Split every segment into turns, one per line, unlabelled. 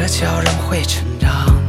这叫人会成长。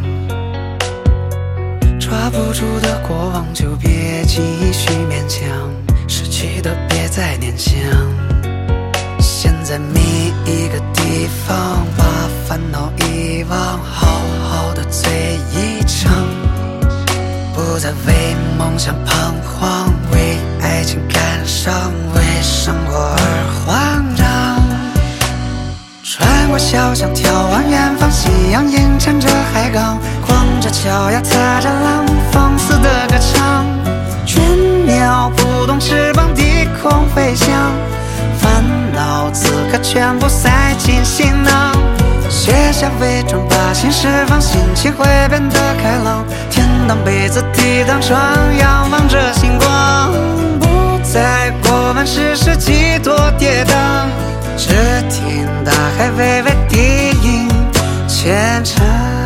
抓不住的过往就别继续勉强，失去的别再念想。现在觅一个地方，把烦恼遗忘，好好的醉一场，不再为梦想彷徨，为爱情感伤，为生活而慌张。穿过小巷，眺望远方，夕阳映衬着海港，光着脚丫，踏着浪，放肆的歌唱。倦鸟扑动翅膀，低空飞翔，烦恼此刻全部塞进行囊。卸下伪装，把心释放，心情会变得开朗。天当被子，地当床，仰望着星光，不再过问世事几多跌宕，只听大海微微低吟虔诚。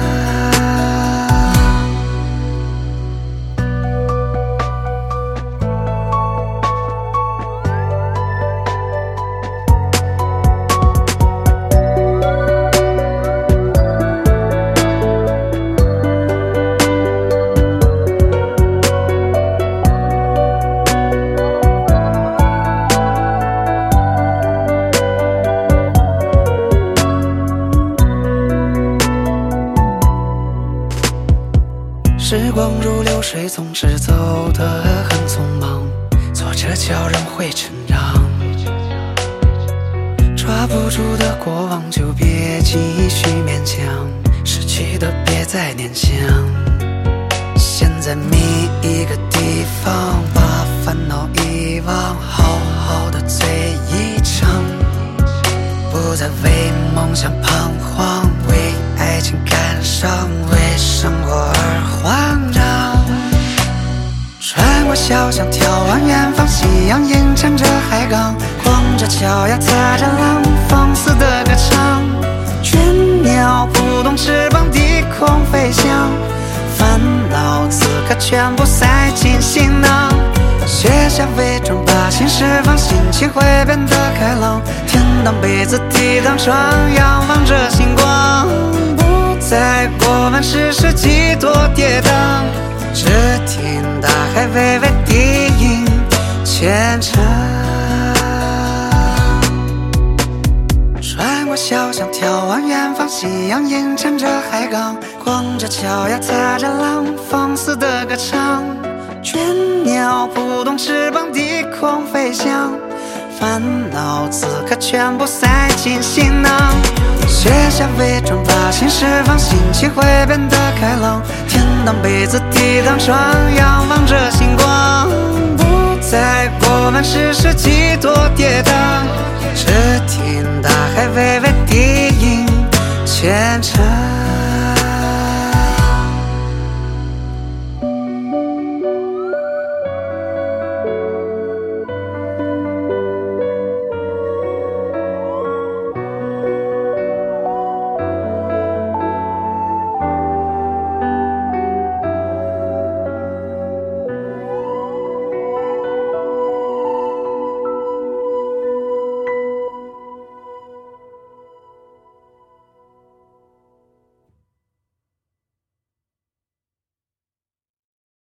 时光如流水，总是走得很匆忙，挫折叫人会成长。抓不住的过往就别继续勉强，失去的别再念想。现在觅一个地方，把烦恼遗忘，好好的醉一场，不再为梦想彷徨，为爱情感伤，为生活而慌张。穿过小巷，眺望远方，夕阳映衬着海港，光着脚丫，踏着浪，放肆的歌唱。倦鸟扑动翅膀，低空飞翔，烦恼此刻全部塞进行囊。卸下伪装，把心释放，心情会变得开朗。天当被子，地当床，仰望着星光，不再过问世事几多跌宕，只听大海微微低吟虔诚。穿过小巷，眺望远方，夕阳映衬着海港，光着脚丫，踏着浪，放肆的歌唱。倦鸟扑动翅膀，低空飞翔，烦恼此刻全部塞进行囊。卸下伪装，把心释放，心情会变得开朗。天当被子，地当床，仰望着星光，不再过问世事几多跌宕，只听大海微微低吟虔诚。